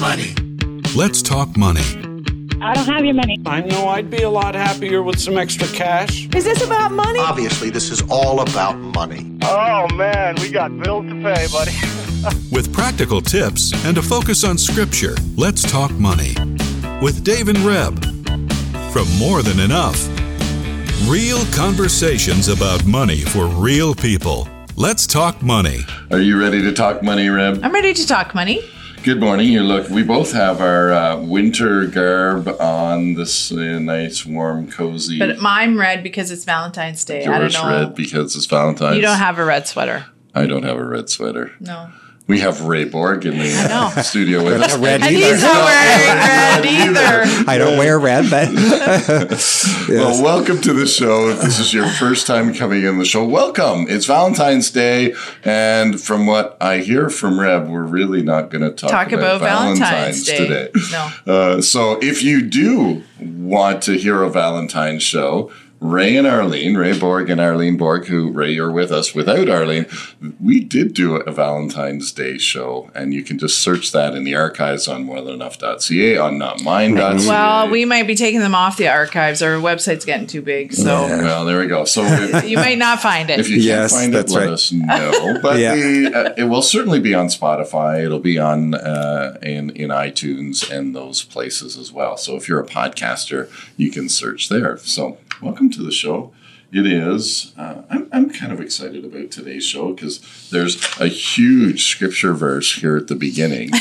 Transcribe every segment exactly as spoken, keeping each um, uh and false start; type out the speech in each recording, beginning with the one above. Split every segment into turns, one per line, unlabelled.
money.
Let's talk money.
I don't have your money.
I know I'd be a lot happier with some extra cash.
Is this about money?
Obviously, this is all about money.
Oh, man, we got bills to pay, buddy.
With practical tips and a focus on Scripture, let's talk money. With Dave and Reb. From More Than Enough. Real conversations about money for real people. Let's talk money.
Are you ready to talk money, Reb?
I'm ready to talk money.
Good morning. You look. We both have our uh, winter garb on. This uh, nice, warm, cozy.
But I'm red because it's Valentine's Day.
Yours
I don't know.
red because it's Valentine's.
You don't have a red sweater.
I don't have a red sweater.
No.
We have Ray Borg in the uh, studio with us.
Red
and
either.
he's not wearing red either.
I don't wear red, but yes.
Well, welcome to the show. If this is your first time coming in the show, welcome. It's Valentine's Day, and from what I hear from Reb, we're really not going to talk,
Talk
about,
about Valentine's,
Valentine's
Day.
today.
No.
Uh, so if you do want to hear a Valentine's show, Ray and Arlene, Ray Borg and Arlene Borg, who, Ray, you're with us. Without Arlene, we did do a Valentine's Day show, and you can just search that in the archives on more than enough dot c a, on not mine dot c a.
Well, we might be taking them off the archives. Our website's getting too big, so
Yeah. Well, there we go. So if,
you might not find it.
if you can't
Yes,
find it,
that's
let
right.
us know. But
Yeah.
the, uh, it will certainly be on Spotify. It'll be on uh, in, in iTunes and those places as well. So if you're a podcaster, you can search there. So welcome to the show. It is. Uh, I'm, I'm kind of excited about today's show because there's a huge scripture verse here at the beginning.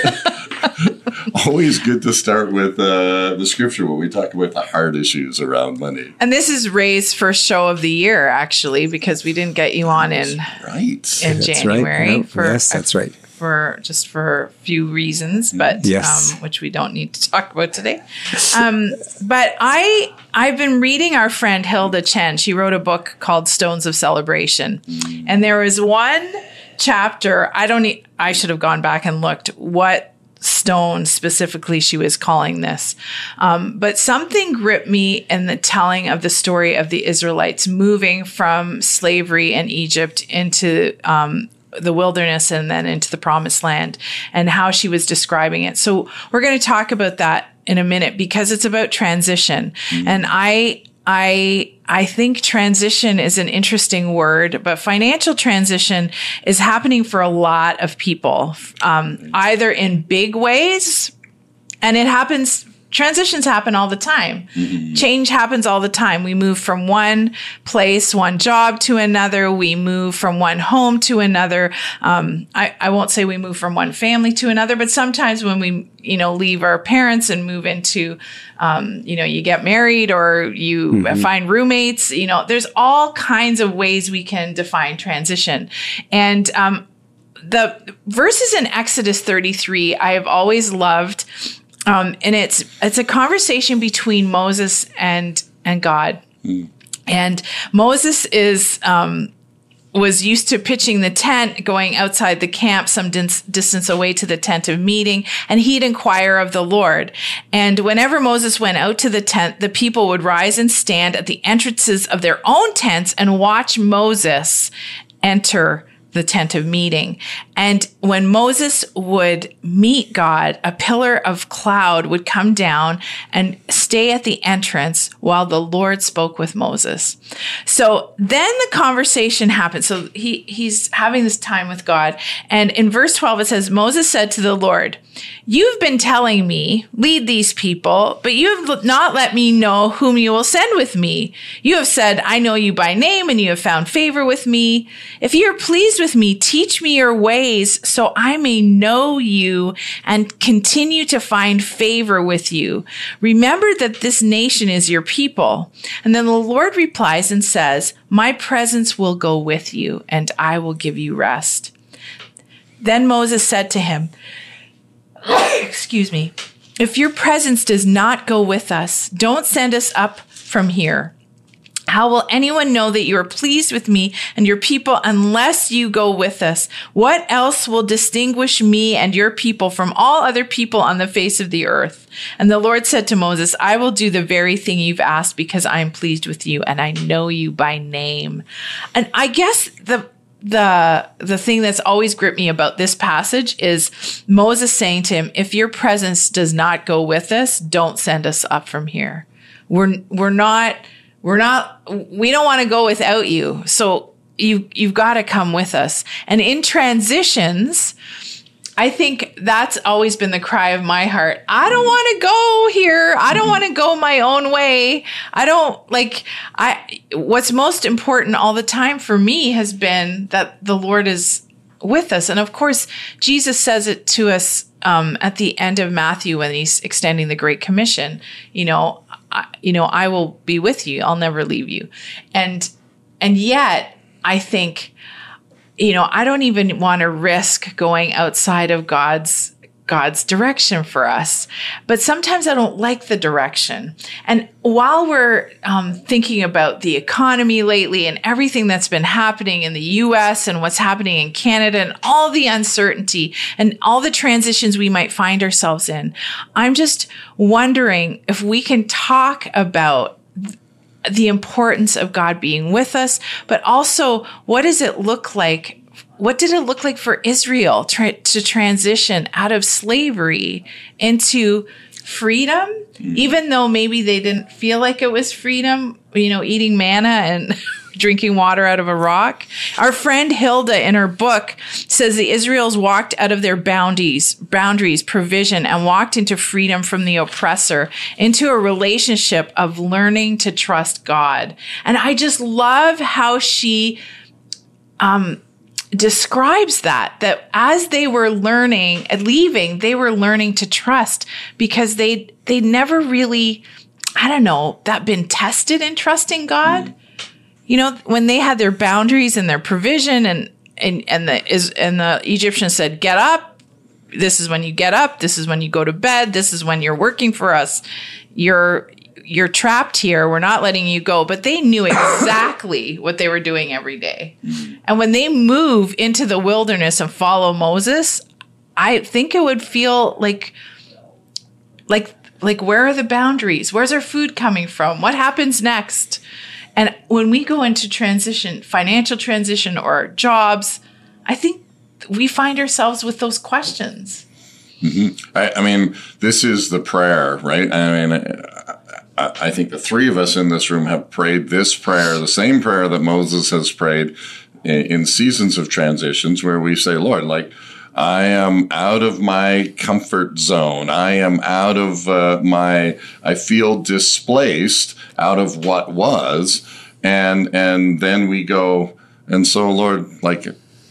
Always good to start with uh, the scripture when we talk about the hard issues around money.
And this is Ray's first show of the year, actually, because we didn't get you on in
Right.
in
That's
January.
right.
For
Yes, that's right.
For just for a few reasons, but
Yes.
um, which we don't need to talk about today. Um, but I I've been reading our friend Hilda Chen. She wrote a book called Stones of Celebration, mm. and there was one chapter. I don't. E- I should have gone back and looked what stone specifically she was calling this, um, but something gripped me in the telling of the story of the Israelites moving from slavery in Egypt into Um, the wilderness and then into the promised land, and how she was describing it. So we're going to talk about that in a minute because it's about transition. Mm-hmm. And I, I, I think transition is an interesting word, but financial transition is happening for a lot of people, um, either in big ways, and it happens Transitions happen all the time. Mm-hmm. Change happens all the time. We move from one place, one job to another. We move from one home to another. Um, I, I won't say we move from one family to another, but sometimes when we, you know, leave our parents and move into, um, you know, you get married or you mm-hmm. find roommates, you know, there's all kinds of ways we can define transition. And, um, the verses in Exodus thirty-three, I have always loved. Um, and it's it's a conversation between Moses and and God. Mm. And Moses is um, was used to pitching the tent, going outside the camp some dis- distance away to the tent of meeting, and he'd inquire of the Lord. And whenever Moses went out to the tent, the people would rise and stand at the entrances of their own tents and watch Moses enter the tent of meeting. And when Moses would meet God, a pillar of cloud would come down and stay at the entrance while the Lord spoke with Moses. So then the conversation happened. So he, he's having this time with God. And in verse twelve, it says, Moses said to the Lord, "You've been telling me, lead these people, but you have not let me know whom you will send with me. You have said, I know you by name, and you have found favor with me. If you are pleased with me, teach me your ways so I may know you and continue to find favor with you. Remember that this nation is your people." And then the Lord replies and says, "My presence will go with you, and I will give you rest." Then Moses said to him, excuse me, "If your presence does not go with us, don't send us up from here. How will anyone know that you are pleased with me and your people unless you go with us? What else will distinguish me and your people from all other people on the face of the earth?" And the Lord said to Moses, "I will do the very thing you've asked because I am pleased with you and I know you by name." And I guess the the the thing that's always gripped me about this passage is Moses saying to him, if your presence does not go with us, don't send us up from here. We're we're not we're not we don't want to go without you. So you you've got to come with us. And in transitions, I think that's always been the cry of my heart. I don't want to go here. I don't want to go my own way. I don't like, I, what's most important all the time for me has been that the Lord is with us. And of course, Jesus says it to us, um, at the end of Matthew when he's extending the Great Commission, you know, I, you know, I will be with you. I'll never leave you. And, and yet I think, you know, I don't even want to risk going outside of God's God's direction for us. But sometimes I don't like the direction. And while we're um, thinking about the economy lately and everything that's been happening in the U S and what's happening in Canada and all the uncertainty and all the transitions we might find ourselves in, I'm just wondering if we can talk about the importance of God being with us, but also what does it look like? What did it look like for Israel tra- to transition out of slavery into freedom, mm. even though maybe they didn't feel like it was freedom, you know, eating manna and drinking water out of a rock? Our friend Hilda in her book says the Israels walked out of their boundaries, boundaries, provision, and walked into freedom from the oppressor, into a relationship of learning to trust God. And I just love how she um, describes that, that as they were learning, leaving, they were learning to trust because they they never really, I don't know, that been tested in trusting God. Mm. You know, when they had their boundaries and their provision, and and and the is and the Egyptians said, "Get up. This is when you get up. This is when you go to bed. This is when you're working for us. You're you're trapped here. We're not letting you go." But they knew exactly what they were doing every day. And when they move into the wilderness and follow Moses, I think it would feel like like like where are the boundaries? Where's our food coming from? What happens next? And when we go into transition, financial transition or jobs, I think we find ourselves with those questions.
Mm-hmm. I, I mean, this is the prayer, right? I mean, I, I think the three of us in this room have prayed this prayer, the same prayer that Moses has prayed in, in seasons of transitions where we say, Lord, like, I am out of my comfort zone. I am out of uh, my, I feel displaced out of what was. And, and then we go, and so Lord, like,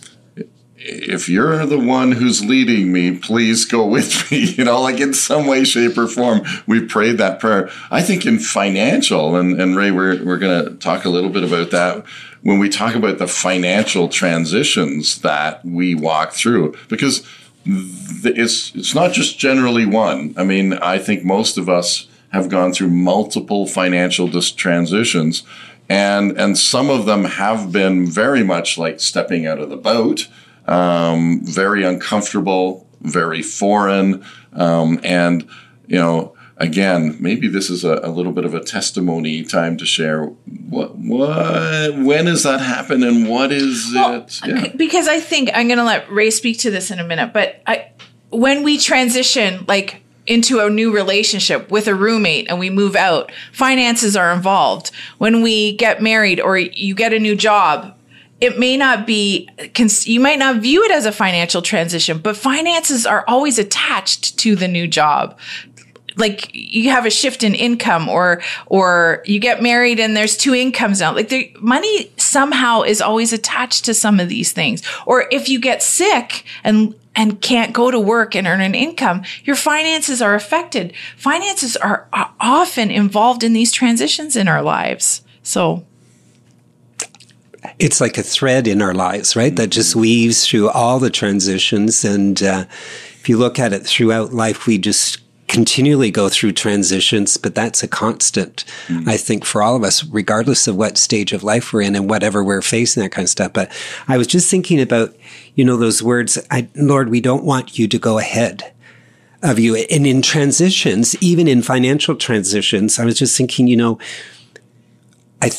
if you're the one who's leading me, please go with me, you know, like in some way, shape or form, we prayed that prayer. I think in financial, and, and Ray, we're, we're going to talk a little bit about that when we talk about the financial transitions that we walk through, because it's it's not just generally one. I mean, I think most of us have gone through multiple financial dis- transitions, and and some of them have been very much like stepping out of the boat, um, very uncomfortable, very foreign, um, and, you know, again, maybe this is a, a little bit of a testimony time to share what, what, when does that happen and what is well, it? Yeah.
Because I think I'm going to let Ray speak to this in a minute, but I, when we transition like into a new relationship with a roommate and we move out, finances are involved. When we get married or you get a new job, it may not be, you might not view it as a financial transition, but finances are always attached to the new job. Like you have a shift in income, or or you get married and there's two incomes now. Like the money somehow is always attached to some of these things. Or if you get sick and and can't go to work and earn an income, your finances are affected. Finances are, are often involved in these transitions in our lives. So
it's like a thread in our lives, right? That just weaves through all the transitions. And uh, if you look at it throughout life, we just continually go through transitions, but that's a constant, mm-hmm. I think, for all of us, regardless of what stage of life we're in and whatever we're facing, that kind of stuff. But I was just thinking about, you know, those words, I, Lord, we don't want you to go ahead of you. And in transitions, even in financial transitions, I was just thinking, you know, I think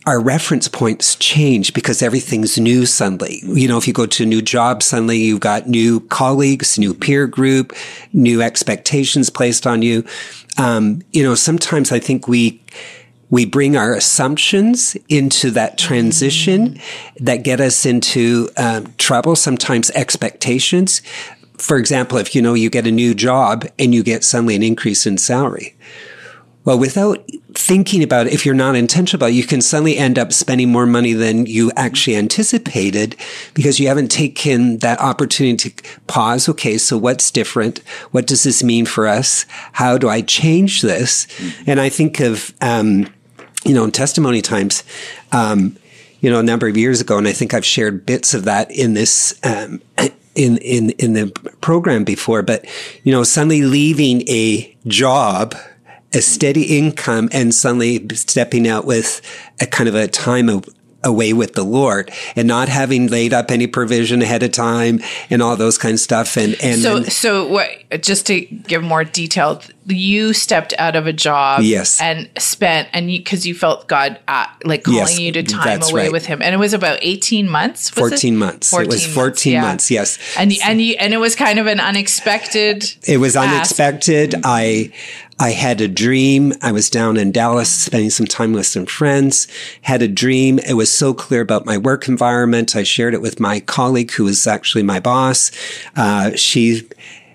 our reference points change because everything's new suddenly. You know, if you go to a new job, suddenly you've got new colleagues, new peer group, new expectations placed on you. Um, you know, sometimes I think we, we bring our assumptions into that transition that get us into um, trouble, sometimes expectations. For example, if, you know, you get a new job and you get suddenly an increase in salary. Well, without thinking about it, if you're not intentional about it, you can suddenly end up spending more money than you actually anticipated because you haven't taken that opportunity to pause. Okay, so what's different? What does this mean for us? How do I change this? Mm-hmm. And I think of, um, you know, in testimony times, um, you know, a number of years ago, and I think I've shared bits of that in this, um, in, in, in the program before, but, you know, suddenly leaving a job, a steady income, and suddenly stepping out with a kind of a time of, away with the Lord and not having laid up any provision ahead of time and all those kinds of stuff. And, and
so,
and,
so what, just to give more detail, you stepped out of a job
yes.
and spent, and you, cause you felt God, uh, like calling
yes,
you to time away
right.
with him. And it was about eighteen months. Was
fourteen
it?
months.
fourteen
it was fourteen
months,
yeah. months. Yes.
And, and you, and it was kind of an unexpected.
It was
ask.
unexpected. I, I had a dream. I was down in Dallas spending some time with some friends, had a dream. It was so clear about my work environment. I shared it with my colleague who was actually my boss. Uh, she,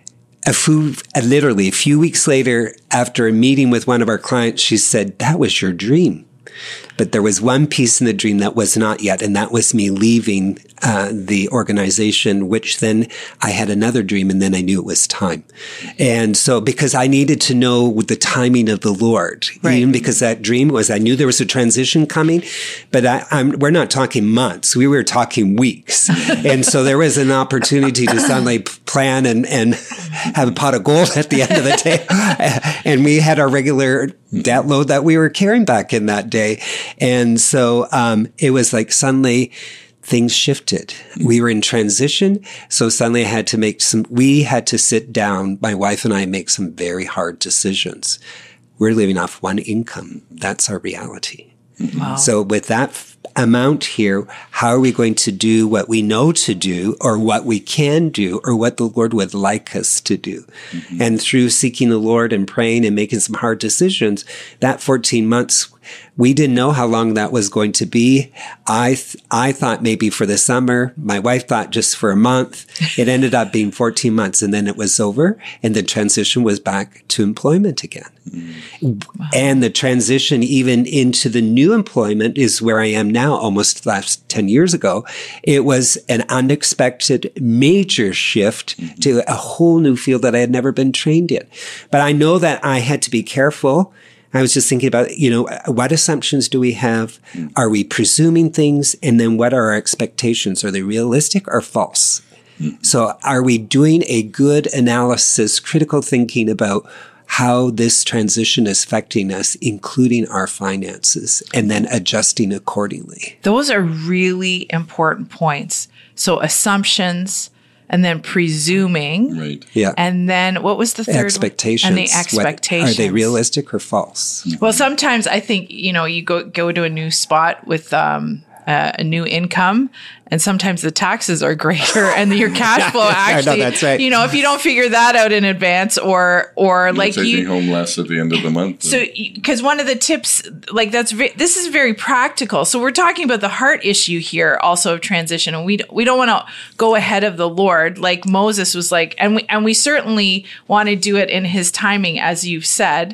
a few, literally a few weeks later, after a meeting with one of our clients, she said, "That was your dream." But there was one piece in the dream that was not yet, and that was me leaving uh, the organization, which then I had another dream, and then I knew it was time. And so because I needed to know the timing of the Lord,
right.
even because that dream was, I knew there was a transition coming, but I, I'm, we're not talking months. We were talking weeks. And so there was an opportunity to suddenly plan and, and have a pot of gold at the end of the day. And we had our regular debt load that we were carrying back in that day. And so um, it was like suddenly things shifted. We were in transition. So suddenly I had to make some, we had to sit down, my wife and I, make some very hard decisions. We're living off one income. That's our reality.
Wow.
So with that f- amount here, how are we going to do what we know to do or what we can do or what the Lord would like us to do? Mm-hmm. And through seeking the Lord and praying and making some hard decisions, that fourteen months, we didn't know how long that was going to be. I th- I thought maybe for the summer. My wife thought just for a month. It ended up being fourteen months, and then it was over, and the transition was back to employment again. Mm. Wow. And the transition even into the new employment is where I am now, almost last ten years ago. It was an unexpected major shift mm-hmm. to a whole new field that I had never been trained in. But I know that I had to be careful. I was just thinking about, you know, what assumptions do we have? Mm. Are we presuming things? And then what are our expectations? Are they realistic or false? Mm. So are we doing a good analysis, critical thinking about how this transition is affecting us, including our finances, and then adjusting accordingly?
Those are really important points. So assumptions, and then presuming.
Right.
Yeah.
And then what was the third
expectations.
one? And the expectations.
What, are they realistic or false?
Well, sometimes I think, you know, you go go to a new spot with um, uh, a new income, and sometimes the taxes are greater and your cash flow actually,
I know, that's right.
you know, if you don't figure that out in advance or, or
You're
like
taking
you
home less at the end of the month.
So, because one of the tips, like that's, ve- this is very practical. So we're talking about the heart issue here also of transition. And we, we don't want to go ahead of the Lord. Like Moses was like, and we, and we certainly want to do it in his timing, as you've said.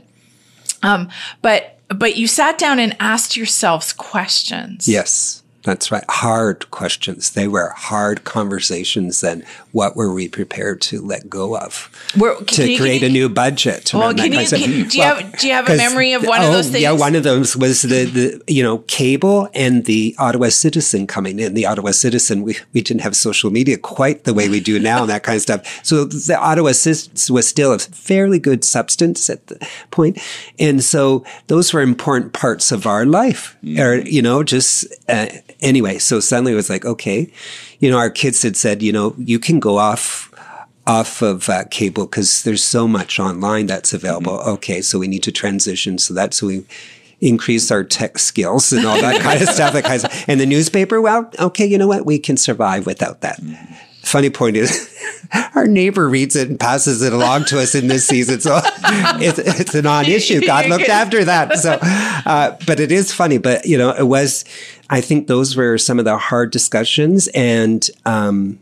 Um, but, but you sat down and asked yourselves questions.
Yes. That's right. Hard questions. They were hard conversations. And what were we prepared to let go of?
We're,
to
you,
create
you,
a new budget.
Well, can you, can, do you
well,
have do you have a memory of one
oh,
of those things?
Yeah, one of those was the, the you know cable and the Ottawa Citizen coming in. The Ottawa Citizen, we, we didn't have social media quite the way we do now and that kind of stuff. So the Ottawa Citizen was still a fairly good substance at the point. And so those were important parts of our life. Mm. Or, you know, just... Uh, Anyway, so suddenly it was like, okay, you know, our kids had said, you know, you can go off off of uh, cable because there's so much online that's available. Mm-hmm. Okay, so we need to transition. So that's we, increase our tech skills and all that kind of stuff. That kind of, and the newspaper, well, okay, you know what? We can survive without that. Funny point is, our neighbor reads it and passes it along to us in this season. So it's, it's a non-issue. God looked after that. So, uh, but it is funny. But, you know, it was, I think those were some of the hard discussions, and um,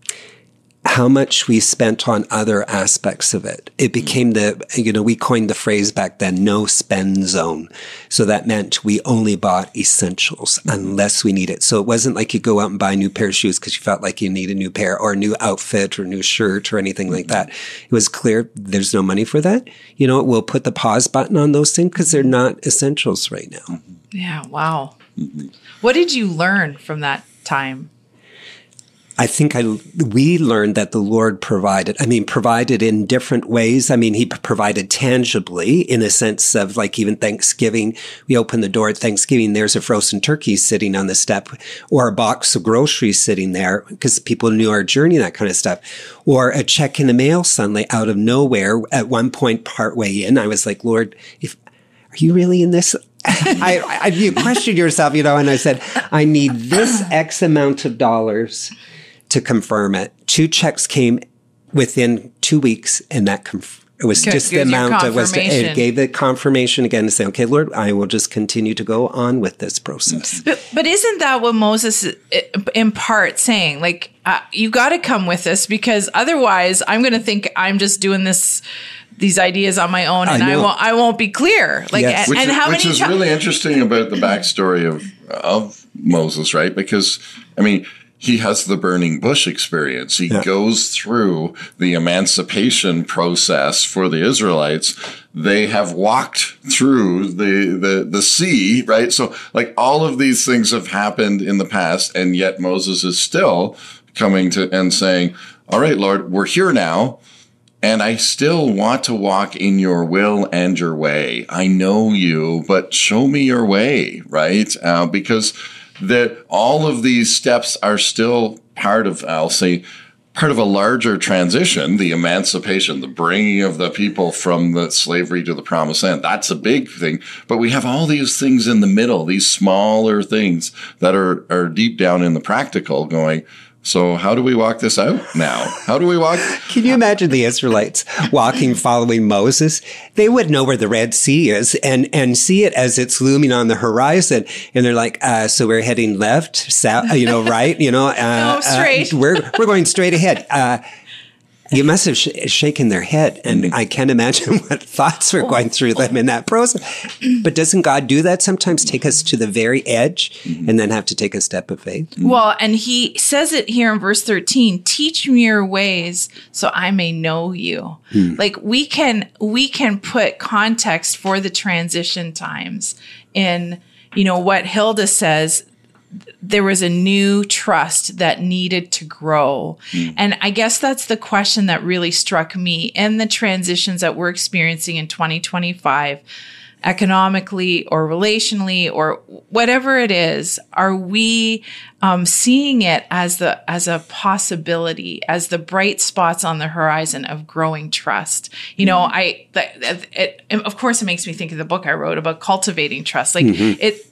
how much we spent on other aspects of it. It became the, you know, we coined the phrase back then, no spend zone. So that meant we only bought essentials unless we need it. So it wasn't like you go out and buy a new pair of shoes because you felt like you need a new pair or a new outfit or a new shirt or anything like that. It was clear there's no money for that. You know, we'll put the pause button on those things because they're not essentials right now.
Yeah. Wow. What did you learn from that time?
I think I, we learned that the Lord provided, I mean, provided in different ways. I mean, he provided tangibly in a sense of like even Thanksgiving. We open the door at Thanksgiving, there's a frozen turkey sitting on the step or a box of groceries sitting there because people knew our journey, that kind of stuff. Or a check in the mail suddenly out of nowhere. At one point, partway in, I was like, Lord, if, are you really in this? I, I, you questioned yourself, you know, and I said, I need this X amount of dollars to confirm it. Two checks came within two weeks, and that conf- it was
Good.
just the
Gives you
amount. It was.
confirmation.
It gave the confirmation again to say, "Okay, Lord, I will just continue to go on with this process."
But, but isn't that what Moses is, in part saying? Like, uh, you got to come with this because otherwise, I'm going to think I'm just doing this. These ideas on my own, and I, I won't. I won't be clear. Like,
Yes.
and,
Which,
and
is,
how
which
many
is
times?
really interesting about the backstory of of Moses, right? Because I mean, he has the burning bush experience. He
Yeah.
goes through the emancipation process for the Israelites. They have walked through the, the, the sea, right? So like all of these things have happened in the past, and yet Moses is still coming to and saying, all right, Lord, we're here now. And I still want to walk in your will and your way. I know you, but show me your way, right? Uh, because that all of these steps are still part of, I'll say, part of a larger transition, the emancipation, the bringing of the people from the slavery to the promised land. That's a big thing. But we have all these things in the middle, these smaller things that are, are deep down in the practical going, so how do we walk this out now? How do we walk?
Can you imagine the Israelites walking, following Moses? They would know where the Red Sea is and, and see it as it's looming on the horizon. And they're like, uh, so we're heading left, south, you know, right? You know, uh,
No, straight.
Uh, we're, we're going straight ahead. Uh, you must have sh- shaken their head. And mm-hmm. I can't imagine what thoughts were going through them in that process. But doesn't God do that sometimes? Take us to the very edge mm-hmm. and then have to take a step of faith?
Well, and he says it here in verse thirteen, teach me your ways so I may know you. Hmm. Like we can, we can put context for the transition times in, you know, what Hilda says. There was a new trust that needed to grow. Mm. And I guess that's the question that really struck me in the transitions that we're experiencing in twenty twenty-five, economically or relationally or whatever it is. Are we um, seeing it as the as a possibility, as the bright spots on the horizon of growing trust? You know, mm. I it, it, it, of course, it makes me think of the book I wrote about cultivating trust. Like mm-hmm. it.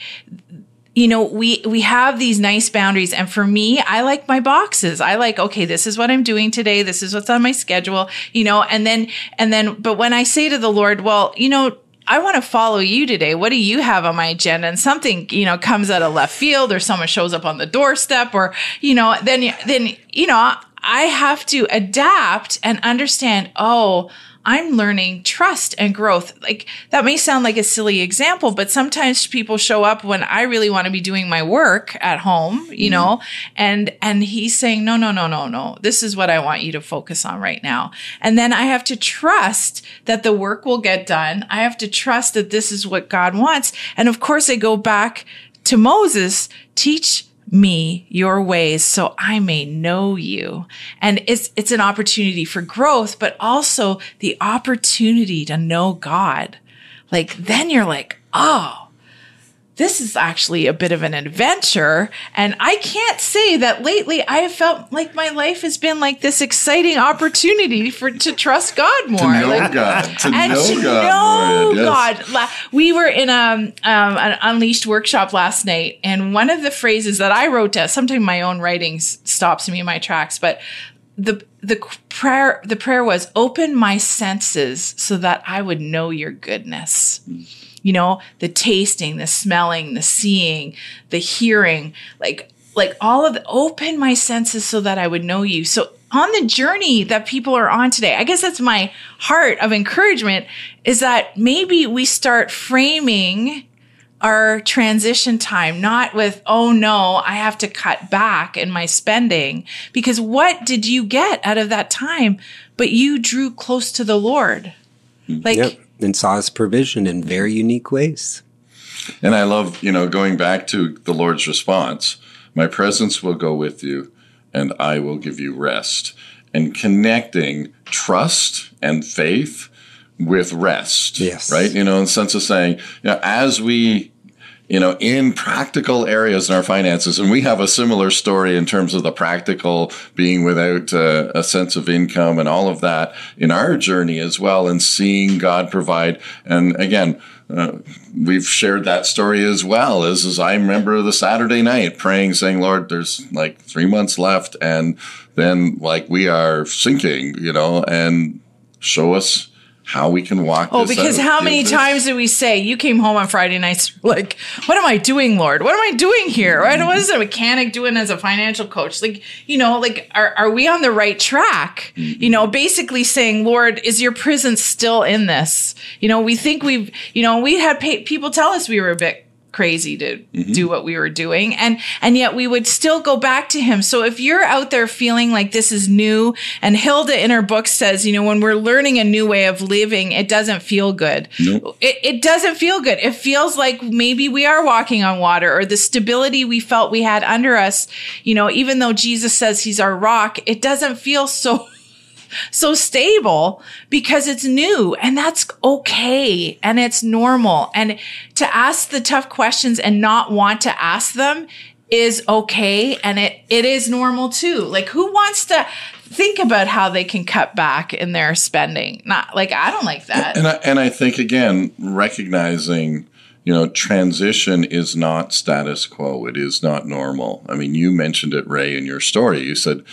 You know, we, we have these nice boundaries. And for me, I like my boxes. I like, okay, this is what I'm doing today. This is what's on my schedule, you know, and then, and then, but when I say to the Lord, well, you know, I want to follow you today. What do you have on my agenda? And something, you know, comes out of left field or someone shows up on the doorstep or, you know, then, then, you know, I have to adapt and understand, oh, I'm learning trust and growth. Like that may sound like a silly example, but sometimes people show up when I really want to be doing my work at home, you mm-hmm. know, and, and he's saying, no, no, no, no, no, this is what I want you to focus on right now. And then I have to trust that the work will get done. I have to trust that this is what God wants. And of course I go back to Moses, teach me your ways so I may know you. And it's, it's an opportunity for growth, but also the opportunity to know God. Like, then you're like, oh, this is actually a bit of an adventure. And I can't say that lately I have felt like my life has been like this exciting opportunity for to trust God more.
To know
like,
God. To
and
know
to
God.
know
more, yes.
God. We were in a, um, an Unleashed workshop last night. And one of the phrases that I wrote down, sometimes my own writing stops me in my tracks, but the the prayer the prayer was, open my senses so that I would know your goodness. You know, the tasting, the smelling, the seeing, the hearing, like like all of the, open my senses so that I would know you. So on the journey that people are on today, I guess that's my heart of encouragement, is that maybe we start framing our transition time, not with, oh no, I have to cut back in my spending, because what did you get out of that time? But you drew close to the Lord. Like,
yep. And saw his provision in very unique ways.
And I love, you know, going back to the Lord's response, my presence will go with you and I will give you rest. And connecting trust and faith with rest.
Yes.
Right? You know, in the sense of saying, you know, as we, you know, in practical areas in our finances, and we have a similar story in terms of the practical being without uh, a sense of income and all of that in our journey as well, and seeing God provide. And again, uh, we've shared that story as well as, as I remember the Saturday night praying, saying, Lord, there's like three months left. And then like we are sinking, you know, and show us how we can walk
oh,
this
because
out.
how
Give
many
this-
times did we say, you came home on Friday nights, like, what am I doing, Lord? What am I doing here? Right? What is a mechanic doing as a financial coach? Like, you know, like, are, are we on the right track? Mm-hmm. You know, basically saying, Lord, is your presence still in this? You know, we think we've, you know, we had pay- people tell us we were a bit crazy to mm-hmm. do what we were doing. And, and yet we would still go back to him. So if you're out there feeling like this is new, and Hilda in her book says, you know, when we're learning a new way of living, it doesn't feel good. Nope. It, it doesn't feel good. It feels like maybe we are walking on water, or the stability we felt we had under us, you know, even though Jesus says he's our rock, it doesn't feel so so stable because it's new, and that's okay. And it's normal. And to ask the tough questions and not want to ask them is okay. And it, it is normal too. Like, who wants to think about how they can cut back in their spending? Not like, I don't like that.
And I, and I think, again, recognizing, you know, transition is not status quo. It is not normal. I mean, you mentioned it, Ray, in your story. You said,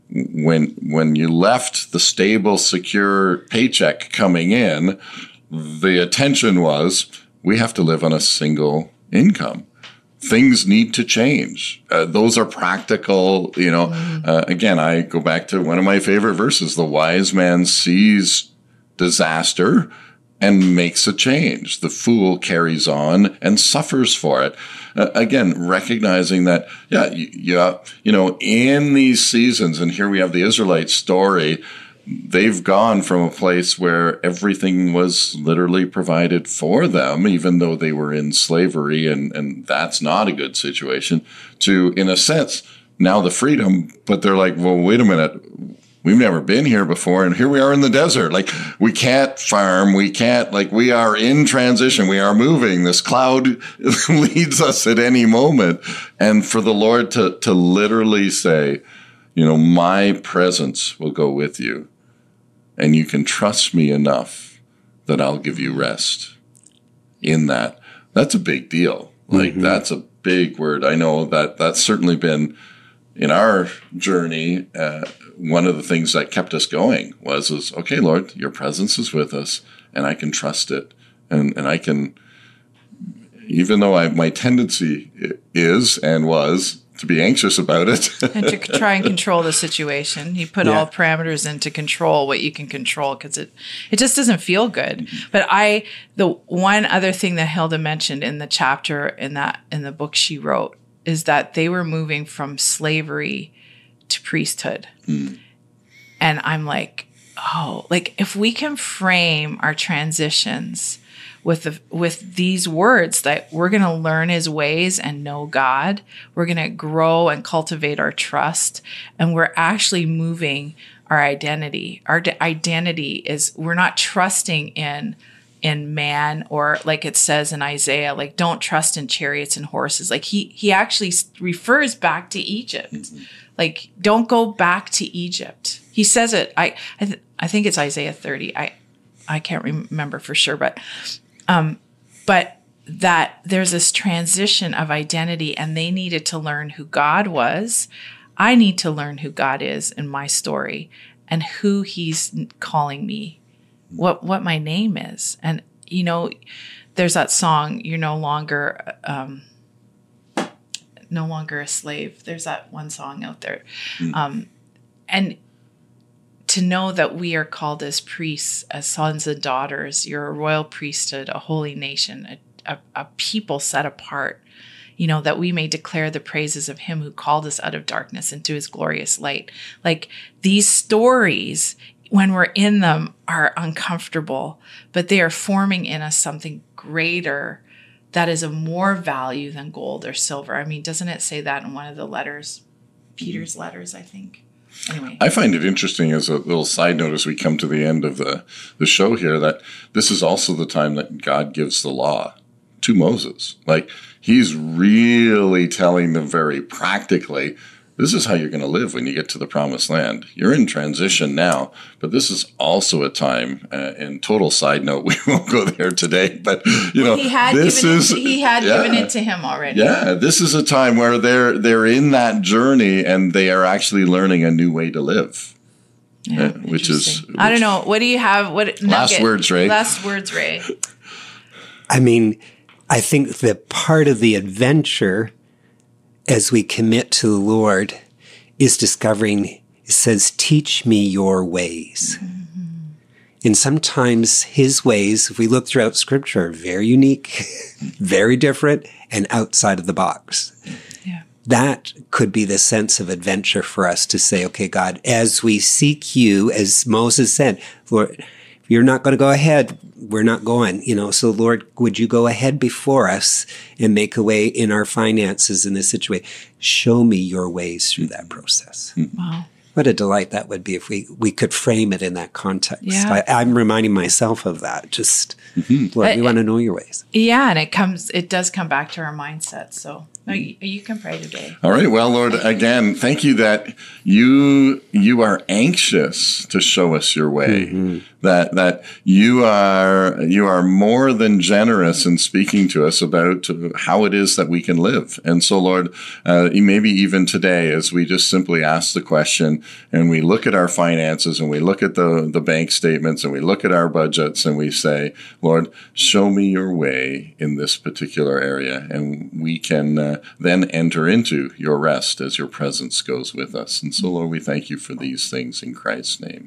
When when you left the stable, secure paycheck coming in, the attention was, we have to live on a single income. Things need to change. Uh, those are practical, you know. Mm. Uh, again, I go back to one of my favorite verses. The wise man sees disaster and makes a change. The fool carries on and suffers for it. Uh, again, recognizing that, yeah, yeah, you know, in these seasons, and here we have the Israelite story, they've gone from a place where everything was literally provided for them, even though they were in slavery, and, and that's not a good situation, to, in a sense, now the freedom, but they're like, well, wait a minute. We've never been here before, and here we are in the desert. Like, we can't farm. We can't, like, we are in transition. We are moving. This cloud leads us at any moment. And for the Lord to, to literally say, you know, my presence will go with you, and you can trust me enough that I'll give you rest in that. That's a big deal. Like, mm-hmm. that's a big word. I know that that's certainly been in our journey, uh, one of the things that kept us going was, was, okay, Lord, your presence is with us, and I can trust it. And, and I can, even though I, my tendency is and was to be anxious about it.
And to try and control the situation. You put yeah. all parameters in to control what you can control, because it, it just doesn't feel good. Mm-hmm. But I, the one other thing that Hilda mentioned in the chapter in that, in the book she wrote, is that they were moving from slavery to priesthood. Mm. And I'm like, oh, like, if we can frame our transitions with the, with these words, that we're going to learn his ways and know God, we're going to grow and cultivate our trust, and we're actually moving our identity. Our d- identity is, we're not trusting in in man, or like it says in Isaiah, like don't trust in chariots and horses. Like he he actually refers back to Egypt. Mm-hmm. Like don't go back to Egypt. He says it. I I, th- I think it's Isaiah thirty. I I can't remember for sure, but um, but that there's this transition of identity, and they needed to learn who God was. I need to learn who God is in my story and who He's calling me. What what my name is. And, you know, there's that song, you're no longer um, no longer a slave. There's that one song out there. Mm. Um, and to know that we are called as priests, as sons and daughters, you're a royal priesthood, a holy nation, a, a, a people set apart, you know, that we may declare the praises of Him who called us out of darkness into His glorious light. Like these stories, when we're in them, are uncomfortable, but they are forming in us something greater that is of more value than gold or silver. I mean, doesn't it say that in one of the letters, Peter's letters, I think? Anyway.
I find it interesting as a little side note as we come to the end of the, the show here, that this is also the time that God gives the law to Moses. Like, He's really telling them very practically, this is how you're going to live when you get to the promised land. You're in transition now, but this is also a time, uh, and total side note, we won't go there today, but you know,
he had
this
given
is,
it, he had
yeah,
given it to him already.
Yeah, this is a time where they're, they're in that journey and they are actually learning a new way to live.
Yeah,
uh, which is, which,
I don't know. What do you have? What
last
nugget,
words, Ray?
Last words, Ray.
I mean, I think that part of the adventure as we commit to the Lord is discovering, it says, teach me your ways. Mm-hmm. And sometimes His ways, if we look throughout Scripture, are very unique, very different, and outside of the box.
Yeah.
That could be the sense of adventure for us to say, okay, God, as we seek you, as Moses said, Lord, if you're not going to go ahead, we're not going, you know, so Lord, would you go ahead before us and make a way in our finances in this situation? Show me your ways through that process.
Wow.
What a delight that would be if we, we could frame it in that context.
Yeah.
I, I'm reminding myself of that. Just, mm-hmm. Lord, we want to know your ways.
Yeah, and it comes, it does come back to our mindset. So no, you, you can pray today.
All right. Well, Lord, again, thank you that you you are anxious to show us your way. Mm-hmm. That that you are you are more than generous in speaking to us about how it is that we can live. And so, Lord, uh, maybe even today, as we just simply ask the question and we look at our finances and we look at the the bank statements and we look at our budgets and we say, Lord, show me your way in this particular area, and we can uh, then enter into your rest as your presence goes with us. And so, Lord, we thank you for these things in Christ's name.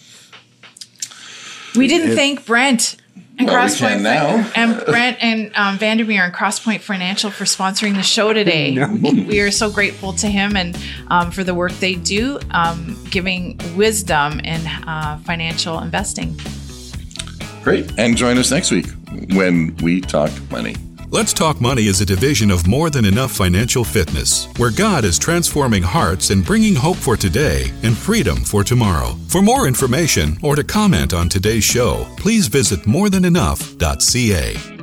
We didn't thank Brent and
well,
Crosspoint
we now.
and Brent and um, Vandermeer and Crosspoint Financial for sponsoring the show today.
No.
We are so grateful to him and um, for the work they do, um, giving wisdom in uh, financial investing.
Great. And join us next week when we talk money.
Let's Talk Money is a division of More Than Enough Financial Fitness, where God is transforming hearts and bringing hope for today and freedom for tomorrow. For more information or to comment on today's show, please visit more than enough dot c a.